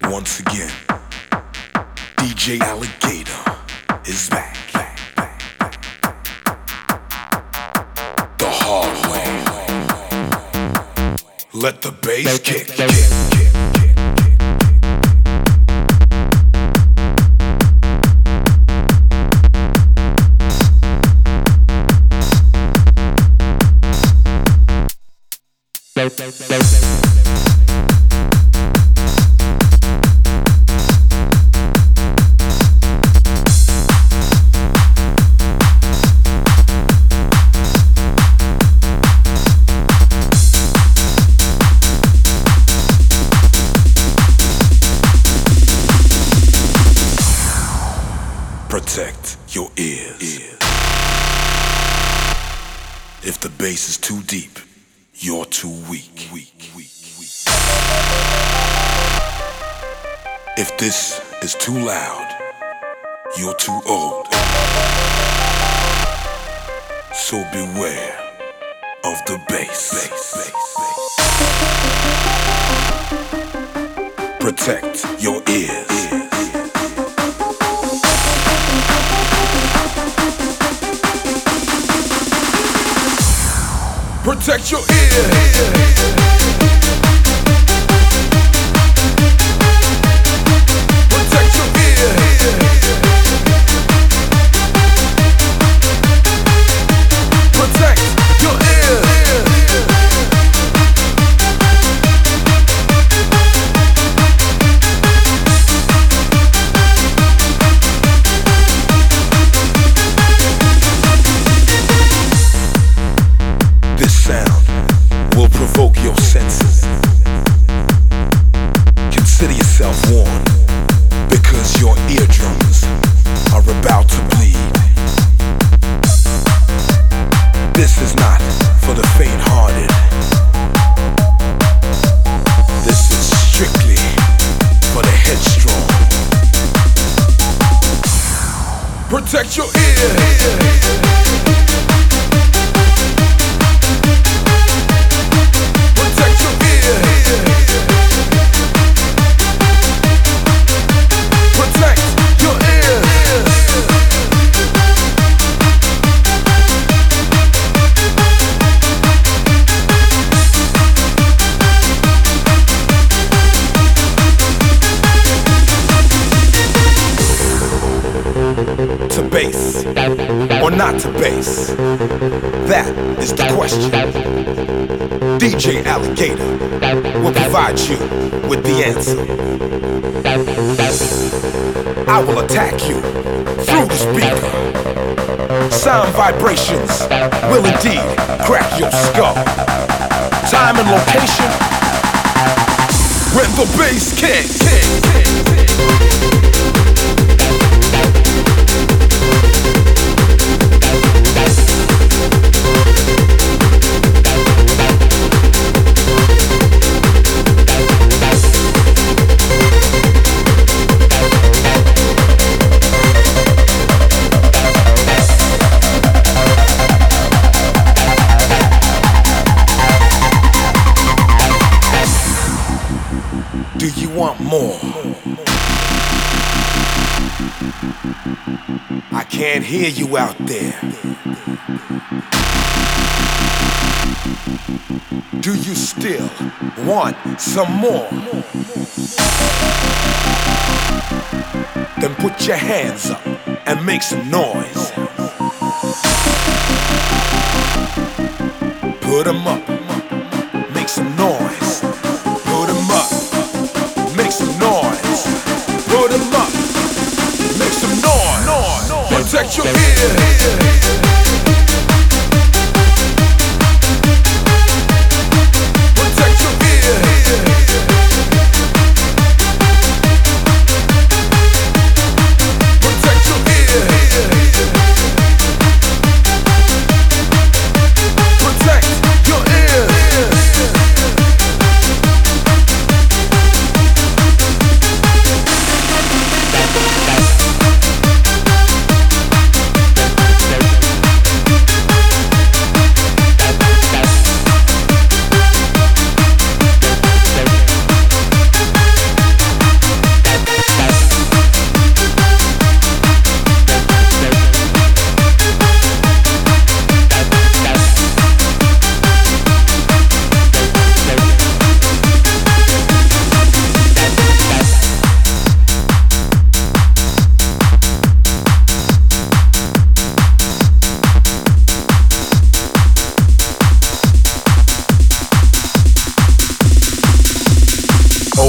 Once again, DJ Alligator is back. The hard way. Let the bass kick. Protect your ears. If the bass is too deep, you're too weak. If this is too loud, you're too old. So beware of the bass. Protect your ears. Protect your ears. Protect your ears. Protect your ears. This sound will provoke your senses. Consider yourself warned, because your eardrums are about to bleed. This is not for the faint-hearted. This is strictly for the headstrong. Protect your ears. Protect your ears. Protect your ears. To bass or not to bass? That is the question. DJ Alligator will provide you with the answer. I will attack you through the speaker. Sound vibrations will indeed crack your skull. Time and location when the bass kicks. Do you want more? I can't hear you out there. Do you still want some more? Then put your hands up and make some noise. Put them up, make some noise. Put them up, make some noise. Put them up, make some noise. Protect your ears. Protect your ears. Protect your ears. Protect your ears.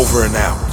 Over and out.